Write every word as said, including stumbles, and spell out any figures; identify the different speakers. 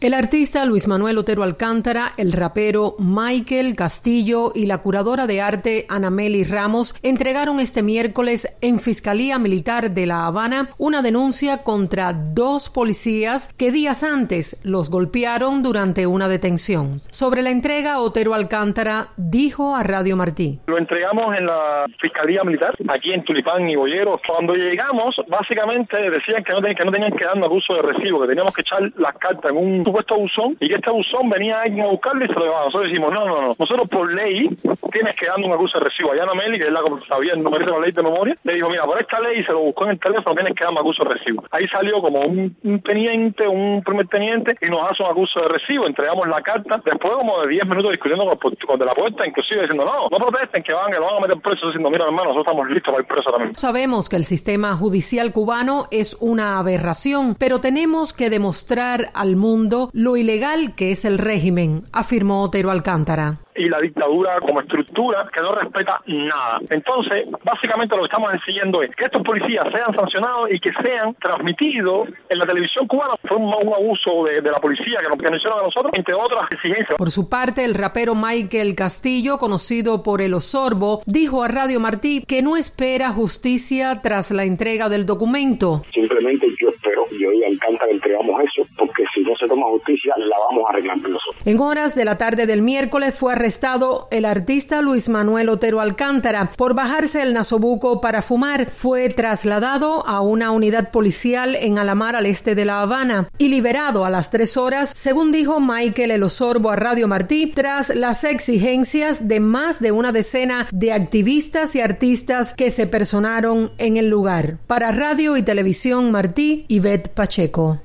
Speaker 1: El artista Luis Manuel Otero Alcántara, el rapero Michael Castillo y la curadora de arte Anameli Ramos entregaron este miércoles en Fiscalía Militar de La Habana una denuncia contra dos policías que días antes los golpearon durante una detención. Sobre la entrega, Otero Alcántara dijo a Radio Martí:
Speaker 2: Lo entregamos en la Fiscalía Militar, aquí en Tulipán y Boyeros. Cuando llegamos, básicamente decían que no, ten, que no tenían que darnos acuso de recibo, que teníamos que echar las cartas en un supuesto buzón y que este buzón venía alguien a buscarlo y se lo llevaba. Nosotros decimos, no, no, no, nosotros por ley tienes que darnos un acuso de recibo. Allá Anameli, que es la que sabía, no merece la ley de memoria, le dijo, mira, por esta ley se lo buscó en el teléfono, tienes que darme acuso de recibo. Ahí salió como un, un teniente, un primer teniente, y nos hace un acuso de recibo. Entregamos la carta, después como de diez minutos discutiendo con, con de la puerta, inclusive diciendo, no, no protesten, que van, que lo van a meter preso, diciendo, mira, hermano, nosotros estamos listos para ir preso también.
Speaker 1: Sabemos que el sistema judicial cubano es una aberración, pero tenemos que demostrar al mundo lo ilegal que es el régimen, afirmó Otero Alcántara.
Speaker 2: Y la dictadura como estructura que no respeta nada. Entonces, básicamente lo que estamos exigiendo es que estos policías sean sancionados y que sean transmitidos en la televisión cubana. Fue un, un abuso de, de la policía que nos, que nos hicieron a nosotros, entre otras exigencias.
Speaker 1: Por su parte, el rapero Michael Castillo, conocido por El Osorbo, dijo a Radio Martí que no espera justicia tras la entrega del documento.
Speaker 3: Simplemente yo espero, yo y Alcántara entregamos eso, porque si no se toma justicia, la vamos a reclamar nosotros.
Speaker 1: En horas de la tarde del miércoles fue arrestado el artista Luis Manuel Otero Alcántara por bajarse el nasobuco para fumar. Fue trasladado a una unidad policial en Alamar, al este de La Habana, y liberado a las tres horas, según dijo Michael El Osorbo a Radio Martí, tras las exigencias de más de una decena de activistas y artistas que se personaron en el lugar. Para Radio y Televisión Martí, Ivette Pacheco.